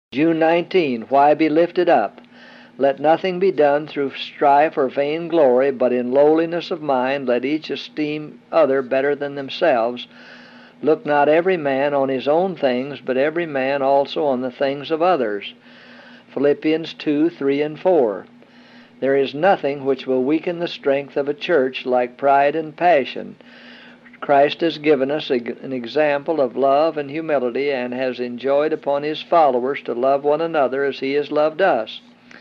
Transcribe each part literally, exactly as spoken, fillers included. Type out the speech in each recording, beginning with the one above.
June nineteenth, why be lifted up? Let nothing be done through strife or vain glory, but in lowliness of mind let each esteem other better than themselves. Look not every man on his own things, but every man also on the things of others. Philippians two, three, and four. There is nothing which will weaken the strength of a church like pride and passion. Christ has given us an example of love and humility, and has enjoined upon his followers to love one another as he has loved us.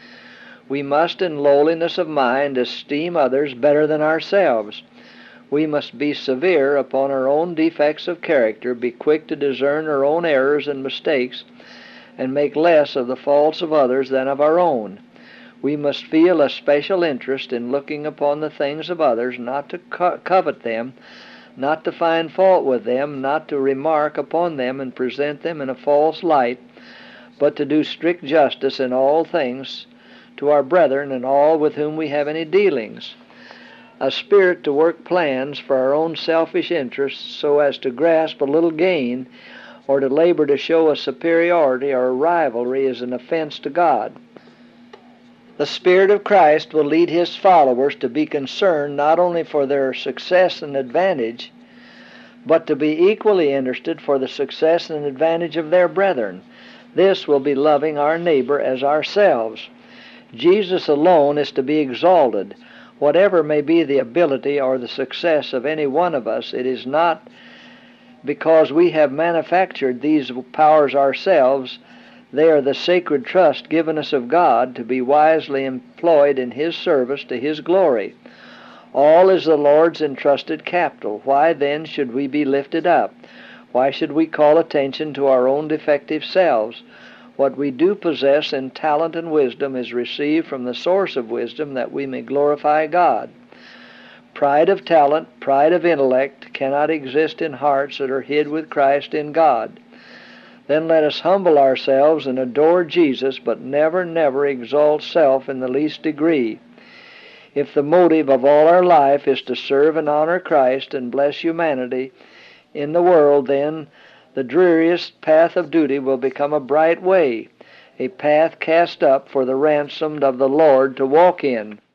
We must in lowliness of mind esteem others better than ourselves. We must be severe upon our own defects of character, be quick to discern our own errors and mistakes, and make less of the faults of others than of our own. We must feel a special interest in looking upon the things of others, not to co- covet them, not to find fault with them, not to remark upon them and present them in a false light, but to do strict justice in all things to our brethren and all with whom we have any dealings. A spirit to work plans for our own selfish interests so as to grasp a little gain, or to labor to show a superiority or a rivalry, is an offense to God. The Spirit of Christ will lead his followers to be concerned not only for their success and advantage, but to be equally interested for the success and advantage of their brethren. This will be loving our neighbor as ourselves. Jesus alone is to be exalted. Whatever may be the ability or the success of any one of us, it is not because we have manufactured these powers ourselves. They are the sacred trust given us of God to be wisely employed in his service to his glory. All is the Lord's entrusted capital. Why then should we be lifted up? Why should we call attention to our own defective selves? What we do possess in talent and wisdom is received from the source of wisdom, that we may glorify God. Pride of talent, pride of intellect cannot exist in hearts that are hid with Christ in God. Then let us humble ourselves and adore Jesus, but never, never exalt self in the least degree. If the motive of all our life is to serve and honor Christ and bless humanity in the world, then the dreariest path of duty will become a bright way, a path cast up for the ransomed of the Lord to walk in.